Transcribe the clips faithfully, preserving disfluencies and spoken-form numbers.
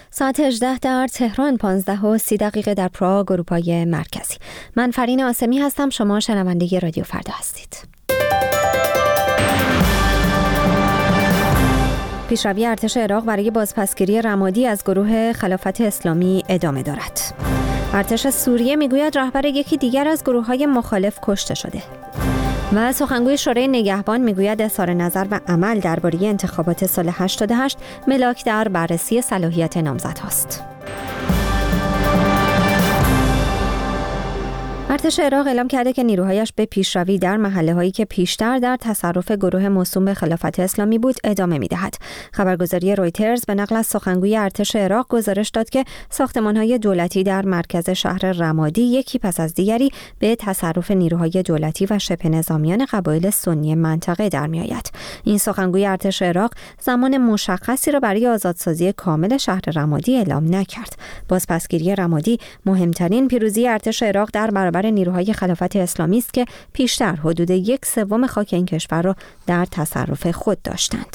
ساعت هجده در تهران، پانزده و سی دقیقه در پراگ، اروپای مرکزی. من فرین آسمی هستم. شما شنونده رادیو فردا هستید. پیشروی ارتش عراق برای بازپسگیری رمادی از گروه خلافت اسلامی ادامه دارد. ارتش سوریه میگوید رهبر یکی دیگر از گروه‌های مخالف کشته شده. و سخنگوی شورای نگهبان میگوید اظهار نظر و عمل درباره انتخابات سال هشتاد و هشت ملاک در بررسی صلاحیت نامزدهاست. ارتش عراق اعلام کرده که نیروهایش به پیشروی در محله‌هایی که پیشتر در تصرف گروه موسوم به خلافت اسلامی بود ادامه می‌دهد. خبرگزاری رویترز به نقل از سخنگوی ارتش عراق گزارش داد که ساختمان‌های دولتی در مرکز شهر رمادی یکی پس از دیگری به تصرف نیروهای دولتی و شبه نظامیان قبایل سنی منطقه در می‌آید. این سخنگوی ارتش عراق زمان مشخصی را برای آزادسازی کامل شهر رمادی اعلام نکرد. بازپسگیری رمادی مهمترین پیروزی ارتش عراق در برابر نیروهای خلافت اسلامی است که پیشتر حدود یک سوم خاک این کشور را در تصرف خود داشتند.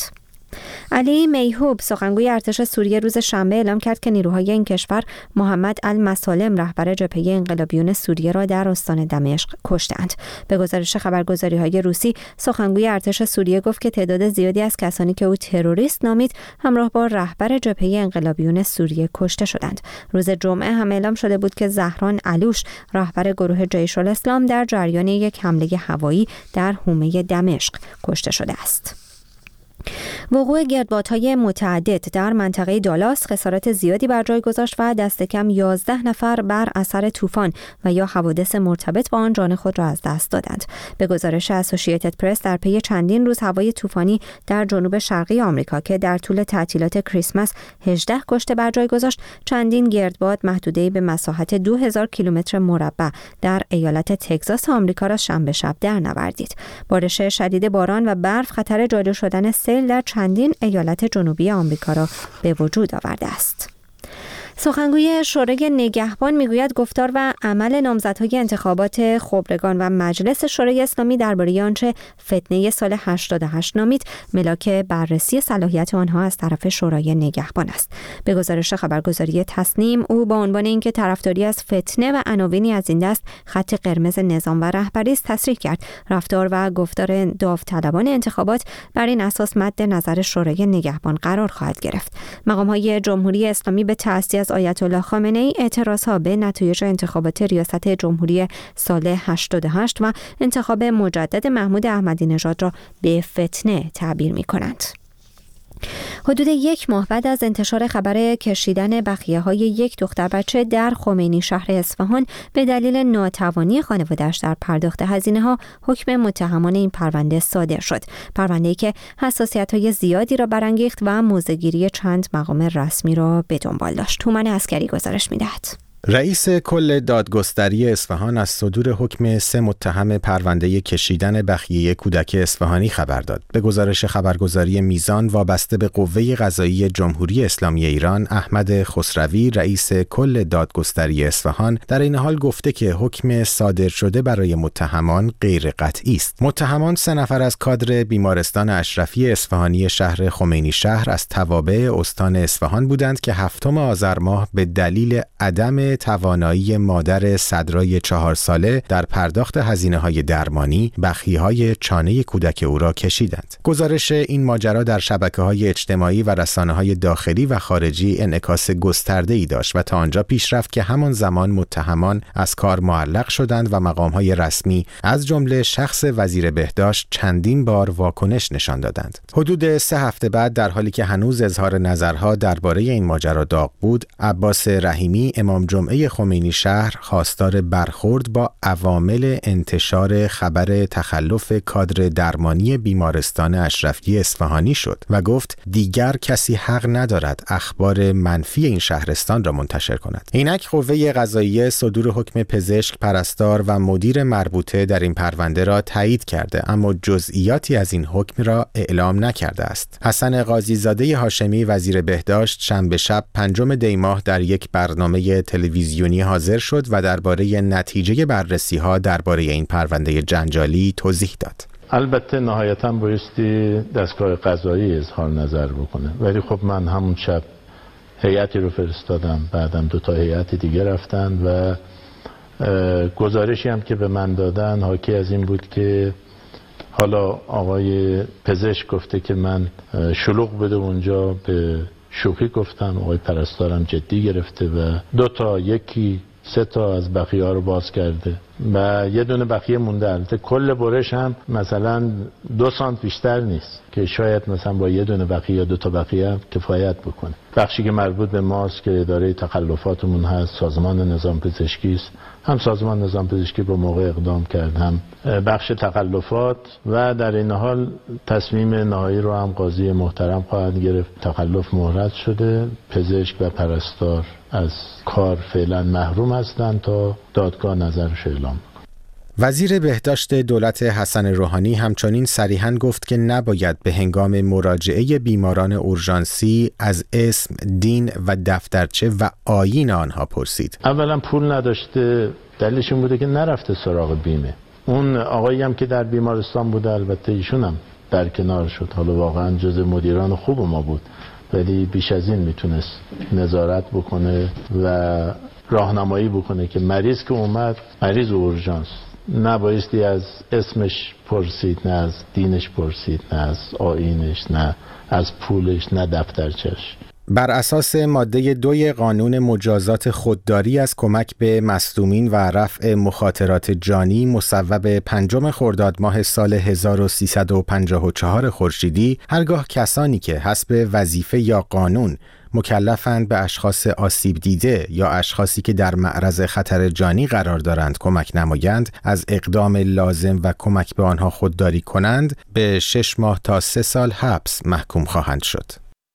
علی میهوب سخنگوی ارتش سوریه روز شنبه اعلام کرد که نیروهای این کشور محمد المسالم رهبر جبهه انقلابیون سوریه را در استان دمشق کشتند. به گزارش خبرگزاری‌های روسی، سخنگوی ارتش سوریه گفت که تعداد زیادی از کسانی که او تروریست نامید همراه با رهبر جبهه انقلابیون سوریه کشته شدند. روز جمعه هم اعلام شده بود که زهران علوش رهبر گروه جیش الاسلام در جریان یک حمله هوایی در حومه دمشق کشته شده است. وقوع گردبادهای متعدد در منطقه دالاس خسارات زیادی بر جای گذاشت و دست کم یازده نفر بر اثر طوفان و یا حوادث مرتبط با آن جان خود را از دست دادند. به گزارش اسوسییتد پرس، در پی چندین روز هوای طوفانی در جنوب شرقی آمریکا که در طول تعطیلات کریسمس هجده کشته بر جای گذاشت، چندین گردباد محدوده‌ای به مساحت دو هزار کیلومتر مربع در ایالت تگزاس آمریکا را شنبه شب درنوردید. بارش شدید باران و برف خطر جاری شدن سیل در چندین ایالت جنوبی آمریکا را به وجود آورده است. سخنگوی شورای نگهبان میگوید گفتار و عمل نامزدهای انتخابات خبرگان و مجلس شورای اسلامی درباره آنچه فتنه سال هشتاد و هشت نامید ملاک بررسی صلاحیت آنها از طرف شورای نگهبان است. به گزارش خبرگزاری تسنیم، او با عنوان اینکه طرفداری از فتنه و عناوینی از این دست خط قرمز نظام و رهبری است تصریح کرد رفتار و گفتار داوطلبان انتخابات بر این اساس مد نظر شورای نگهبان قرار خواهد گرفت. مقام‌های جمهوری اسلامی به تأسیس آیت الله خامنه ای اعتراضها به نتایج انتخابات ریاست جمهوری سال هشتاد و هشت و انتخاب مجدد محمود احمدی نژاد را به فتنه تعبیر می کنند. حدود یک ماه بعد از انتشار خبر کشیدن بقیه‌های یک دختر بچه در خمینی شهر اصفهان به دلیل ناتوانی خانواده‌اش در پرداخت هزینه‌ها، حکم متهمان این پرونده صادر شد. پرونده‌ای که حساسیت‌های زیادی را برانگیخت و موضع‌گیری چند مقام رسمی را به دنبال داشت. تومن عسکری گزارش می‌دهد. رئیس کل دادگستری اصفهان از صدور حکم سه متهم پرونده کشیدن بخیه کودک اصفهانی خبر داد. به گزارش خبرگزاری میزان وابسته به قوه قضایی جمهوری اسلامی ایران، احمد خسروی رئیس کل دادگستری اصفهان در این حال گفته که حکم صادر شده برای متهمان غیر قطعی است. متهمان سه نفر از کادر بیمارستان اشرفی اصفهانی شهر خمینی شهر از توابع استان اصفهان بودند که هفتم آذر ماه به دلیل عدم توانایی مادر صدرای چهار ساله در پرداخت هزینه‌های درمانی بخیه‌های چانه کودک او را کشیدند. گزارش این ماجرا در شبکه‌های اجتماعی و رسانه‌های داخلی و خارجی انعکاس گسترده‌ای داشت و تا آنجا پیش رفت که همان زمان متهمان از کار معلق شدند و مقام‌های رسمی از جمله شخص وزیر بهداشت چندین بار واکنش نشان دادند. حدود سه هفته بعد، در حالی که هنوز اظهار نظرها درباره این ماجرا داغ بود، عباس رحیمی امام جمعه خمینی شهر خواستار برخورد با عوامل انتشار خبر تخلف کادر درمانی بیمارستان اشرفی اصفهانی شد و گفت دیگر کسی حق ندارد اخبار منفی این شهرستان را منتشر کند. اینک قوه قضاییه صدور حکم پزشک، پرستار و مدیر مربوطه در این پرونده را تایید کرده، اما جزئیاتی از این حکم را اعلام نکرده است. حسن قاضی زاده هاشمی وزیر بهداشت شنبه شب پنجم دی ماه در یک برنامه تلویزیونی حاضر شد و درباره نتیجه بررسی‌ها درباره این پرونده جنجالی توضیح داد. البته نهایتاً بایستی دستگاه قضایی اظهار نظر بکنه، ولی خب من همون شب هیئتی رو فرستادم، بعدم دو تا هیئت دیگه رفتن و گزارشی هم که به من دادن حاکی از این بود که حالا آقای پزشک گفته که من شلوغ بده اونجا، به شوخی گفتم، آقای پرستارم جدی گرفته و دو تا یکی سه تا از بقیه ها رو باز کرده و یه دونه بقیه مونده. البته کل برش هم مثلا دو سانت بیشتر نیست که شاید مثلا با یه دونه بقیه یا دو تا بقیه هم کفایت بکنه. بخشی که مربوط به ماست که اداره تخلفاتمون هست، سازمان نظام پزشکی است، هم سازمان نظام پزشکی به موقع اقدام کرد، هم بخش تخلفات و در این حال تصمیم نهایی رو هم قاضی محترم خواهد گرفت. تخلف مهلت شده، پزشک و پرستار از کار فعلا محروم هستند تا دادگاه نظرش اعلام. وزیر بهداشت دولت حسن روحانی همچنین صریحاً گفت که نباید به هنگام مراجعه بیماران اورژانسی از اسم، دین و دفترچه و آیین آنها پرسید. اولا پول نداشته، دلیلش این بوده که نرفته سراغ بیمه. اون آقایی هم که در بیمارستان بوده، البته ایشون هم درکنار شد، حالا واقعا جز مدیران خوب ما بود، ولی بیش از این میتونست نظارت بکنه و راهنمایی بکنه که مریض که اومد، مریض اورژانس، نبایستی از اسمش پرسید، نه از دینش پرسید، نه از آیینش، نه از پولش، نه دفترچش. بر اساس ماده دوی قانون مجازات خودداری از کمک به مصدومین و رفع مخاطرات جانی مصوب پنجم خرداد ماه سال هزار و سیصد و پنجاه و چهار خورشیدی، هرگاه کسانی که حسب وظیفه یا قانون مکلفند به اشخاص آسیب دیده یا اشخاصی که در معرض خطر جانی قرار دارند کمک نمایند، از اقدام لازم و کمک به آنها خودداری کنند، به شش ماه تا سه سال حبس محکوم خواهند شد.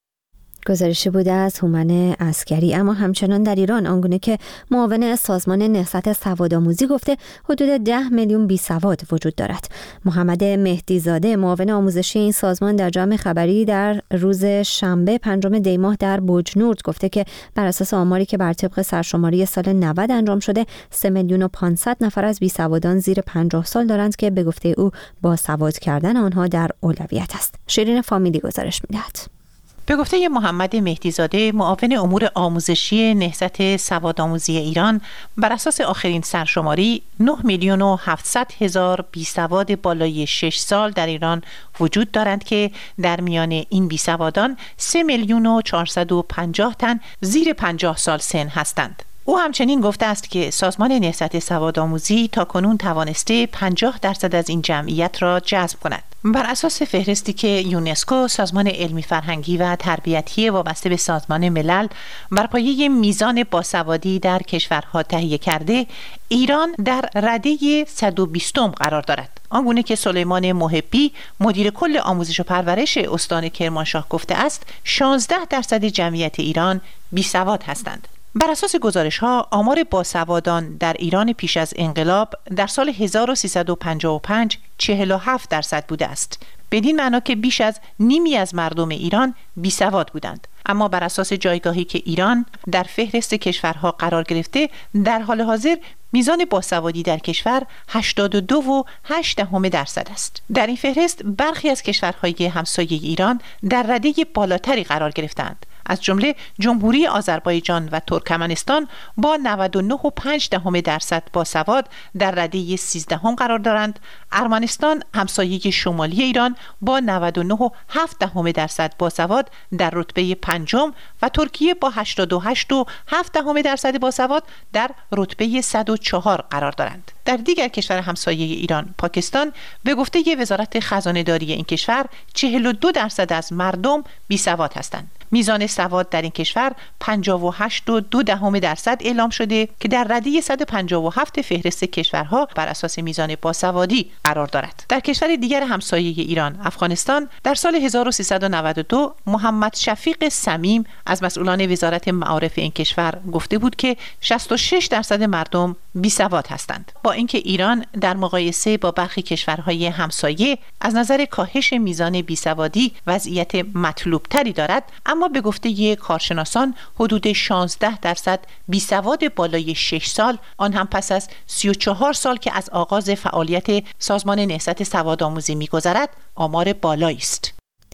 گزارشی بوده از هومن عسکری. اما همچنان در ایران، آنگونه که معاون سازمان نهضت سوادآموزی گفته حدود ده میلیون بیسواد وجود دارد. محمد مهدیزاده، معاون آموزشی این سازمان، در جمع خبری در روز شنبه پنجم دی ماه در بوجنورد گفته که بر اساس آماری که بر طبق سرشماری سال نود انجام شده، سه میلیون و پانصد نفر از بیسوادان زیر پنجاه سال دارند که به گفته او با سواد کردن آنها در اولویت است. شیرین فامیلی گزارش می‌دهد. به گفته محمد مهدیزاده، معاون امور آموزشی نهضت سوادآموزی ایران، بر اساس آخرین سرشماری نه میلیون و هفتصد هزار بیسواد بالای شش سال در ایران وجود دارند که در میان این بیسوادان سه میلیون و چهارصد و پنجاه تن زیر پنجاه سال سن هستند. او همچنین گفته است که سازمان نهضت سوادآموزی تاکنون توانسته پنجاه درصد از این جمعیت را جذب کند. بر اساس فهرستی که یونسکو، سازمان علمی فرهنگی و تربیتی وابسته به سازمان ملل، بر پایه میزان باسوادی در کشورها تهیه کرده، ایران در رده صد و بیستم قرار دارد. آنگونه که سلیمان محبی، مدیر کل آموزش و پرورش استان کرمانشاه گفته است، شانزده درصد جمعیت ایران بیسواد هستند. بر اساس گزارش‌ها، آمار باسوادان در ایران پیش از انقلاب در سال هزار و سیصد و پنجاه و پنج چهل و هفت درصد بوده است. بدین معنا که بیش از نیمی از مردم ایران بیسواد بودند. اما بر اساس جایگاهی که ایران در فهرست کشورها قرار گرفته، در حال حاضر میزان باسوادی در کشور هشتاد و دو و هشت دهم درصد است. در این فهرست برخی از کشورهای همسایه ایران در رده بالاتری قرار گرفتند. از جمله جمهوری آذربایجان و ترکمنستان با نود و نه و پنج دهم درصد باسواد در رده سیزدهم قرار دارند. ارمنستان، همسایه شمالی ایران، با نود و نه و هفت دهم درصد باسواد در رتبه پنجم و ترکیه با هشتاد و هشت و هفت دهم درصد باسواد در رتبه صد و چهار قرار دارند. در دیگر کشور همسایه ایران، پاکستان، به گفته وزارت خزانه‌داری این کشور، چهل و دو درصد از مردم بیسواد هستند. میزان سواد در این کشور پنجاه و هشت و دو دهم درصد اعلام شده که در رده صد و پنجاه و هفت فهرست کشورها بر اساس میزان باسوادی قرار دارد. در کشور دیگر همسایه ایران، افغانستان، در سال هزار و سیصد و نود و دو محمد شفیق صمیم از مسئولان وزارت معارف این کشور گفته بود که شصت و شش درصد مردم بیسواد هستند. با اینکه ایران در مقایسه با برخی کشورهای همسایه از نظر کاهش میزان بیسوادی وضعیت مطلوب تری دارد، اما به گفته کارشناسان حدود شانزده درصد بیسواد بالای شش سال، آن هم پس از سی و چهار سال که از آغاز فعالیت سازمان نهضت سوادآموزی می‌گذرد، آمار بالایی است.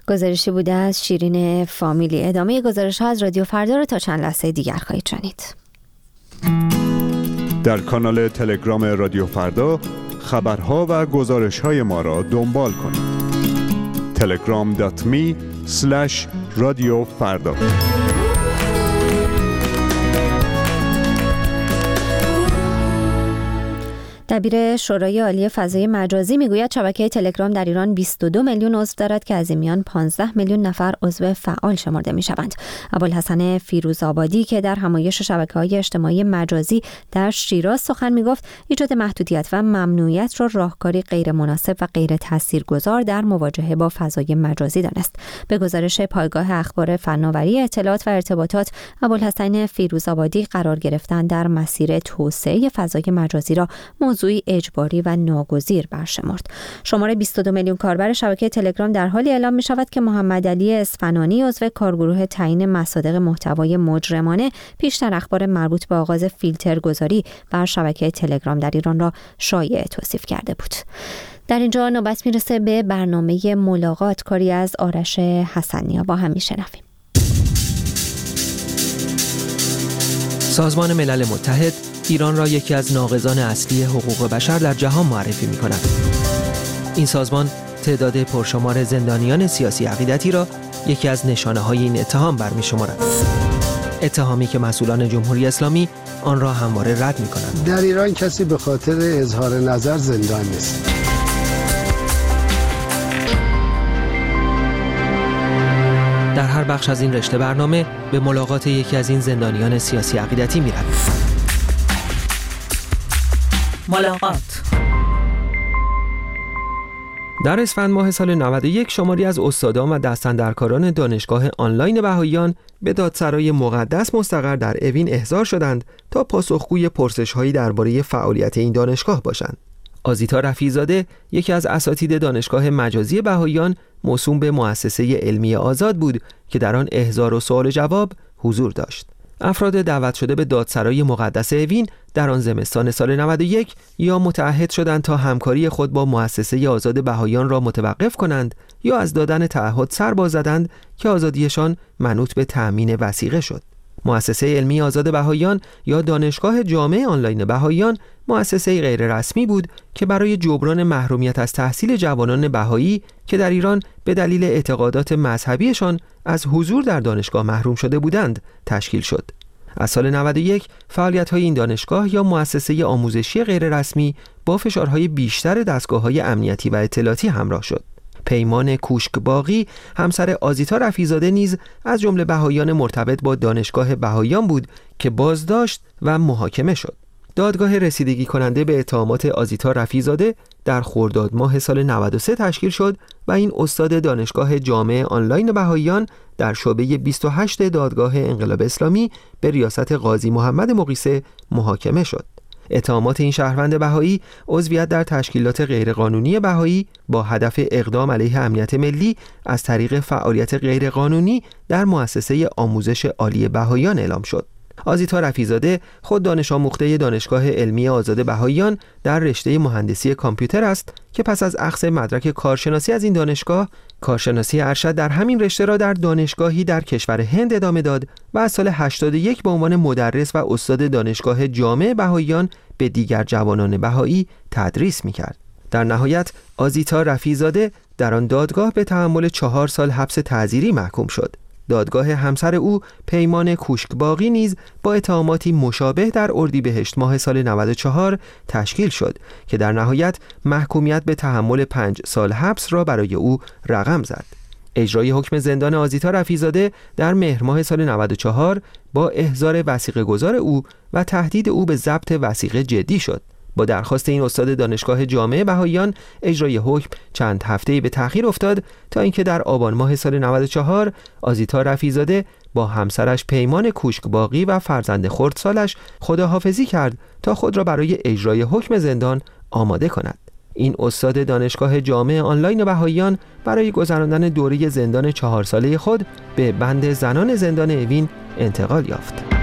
گزارشی بوده از شیرین فامیلی. ادامه گزارش ها از رادیو فردا رو تا چند لحظه دیگر خواهید شنید. در کانال تلگرام رادیو فردا خبرها و گزارش‌های ما را دنبال کنید. تلگرام دات می اسلش رادیو فردا. دبیر شورای عالی فضای مجازی میگوید شبکه تلگرام در ایران بیست و دو میلیون عضو دارد که از این میان پانزده میلیون نفر عضو فعال شمرده میشوند. ابوالحسن فیروزآبادی که در همایش شبکه‌های اجتماعی مجازی در شیراز سخن میگفت، ایجاد محدودیت و ممنوعیت را راهکاری غیر مناسب و غیر تاثیرگذار در مواجهه با فضای مجازی دانست. به گزارش پایگاه اخبار فناوری اطلاعات و ارتباطات، ابوالحسن فیروزآبادی قرار گرفتن در مسیر توسعه فضای مجازی را موضوعی اجباری و ناگزیر برشمرد. شمار بیست و دو میلیون کاربر شبکه تلگرام در حالی اعلام می شود که محمد علی اصفهانی عضو کارگروه تعیین مصادیق محتوای مجرمانه پیشتر اخبار مربوط به آغاز فیلتر گذاری بر شبکه تلگرام در ایران را شایع توصیف کرده بود. در اینجا نوبت میرسه به برنامه ملاقات، کاری از آرش حسنیا. با هم میشنویم. سازمان ملل متحد ایران را یکی از ناقضان اصلی حقوق بشر در جهان معرفی می‌کند. این سازمان تعداد پرشمار زندانیان سیاسی عقیدتی را یکی از نشانه‌های این اتهام برمی‌شمارد. اتهامی که مسئولان جمهوری اسلامی آن را همواره رد می‌کنند. در ایران کسی به خاطر اظهار نظر زندان نیست. در هر بخش از این رشته برنامه به ملاقات یکی از این زندانیان سیاسی عقیدتی می‌رویم. ملاقات. در اسفند ماه سال نود و یک شماری از استادان و دستاندرکاران دانشگاه آنلاین بهائیان به دادسرای مقدس مستقر در اوین احضار شدند تا پاسخگوی پرسش‌هایی درباره فعالیت این دانشگاه باشند. آزیتا رفیع‌زاده، یکی از اساتید دانشگاه مجازی بهائیان موسوم به مؤسسه علمی آزاد بود که در آن احضار و سوال و جواب حضور داشت. افراد دعوت شده به دادسرای مقدس اوین در آن زمستان سال نود و یک یا متعهد شدند تا همکاری خود با مؤسسه آزاد بهائیان را متوقف کنند یا از دادن تعهد سر باز زدند که آزادیشان منوط به تأمین وثیقه شد. مؤسسه علمی آزاد بهائیان یا دانشگاه جامع آنلاین بهائیان مؤسسه غیر رسمی بود که برای جبران محرومیت از تحصیل جوانان بهایی که در ایران به دلیل اعتقادات مذهبیشان از حضور در دانشگاه محروم شده بودند تشکیل شد. از سال نود و یک فعالیت‌های این دانشگاه یا مؤسسه آموزشی غیر رسمی با فشارهای بیشتر دستگاه‌های امنیتی و اطلاعاتی همراه شد. پیمان کوشکباغی، همسر آزیتا رفیع‌زاده، نیز از جمله بهائیان مرتبط با دانشگاه بهائیان بود که بازداشت و محاکمه شد. دادگاه رسیدگی کننده به اتهامات آزیتا رفیع‌زاده در خرداد ماه سال نود و سه تشکیل شد و این استاد دانشگاه جامع آنلاین بهائیان در شعبه بیست و هشت دادگاه انقلاب اسلامی به ریاست قاضی محمد مقیسه محاکمه شد. اتهامات این شهروند بهایی عضویت در تشکیلات غیرقانونی بهایی با هدف اقدام علیه امنیت ملی از طریق فعالیت غیرقانونی در مؤسسه آموزش عالی بهائیان اعلام شد. آزیتا رفیع‌زاده خود دانش آموخته دانشگاه علمی آزاد بهائیان در رشته مهندسی کامپیوتر است که پس از اخذ مدرک کارشناسی از این دانشگاه، کارشناسی ارشد در همین رشته را در دانشگاهی در کشور هند ادامه داد و از سال هشتاد و یک به عنوان مدرس و استاد دانشگاه جامع بهائیان به دیگر جوانان بهایی تدریس می‌کرد. در نهایت آزیتا رفیع‌زاده در آن دادگاه به تحمل چهار سال حبس تعزیری محکوم شد. دادگاه همسر او پیمان کوشکباغی نیز با اتهاماتی مشابه در اردیبهشت ماه سال نود و چهار تشکیل شد که در نهایت محکومیت به تحمل پنج سال حبس را برای او رقم زد. اجرای حکم زندان آزیتا رفیع‌زاده در مهر ماه سال نود و چهار با احضار وثیقه گذار او و تهدید او به ضبط وثیقه جدی شد. با درخواست این استاد دانشگاه جامع بهائیان اجرای حکم چند هفته‌ای به تأخیر افتاد تا اینکه در آبان ماه سال نود و چهار آزیتا رفیع‌زاده با همسرش پیمان کوشکباغی و فرزند خردسالش خداحافظی کرد تا خود را برای اجرای حکم زندان آماده کند. این استاد دانشگاه جامع آنلاین بهائیان برای گذراندن دوره زندان چهار ساله خود به بند زنان زندان اوین انتقال یافت.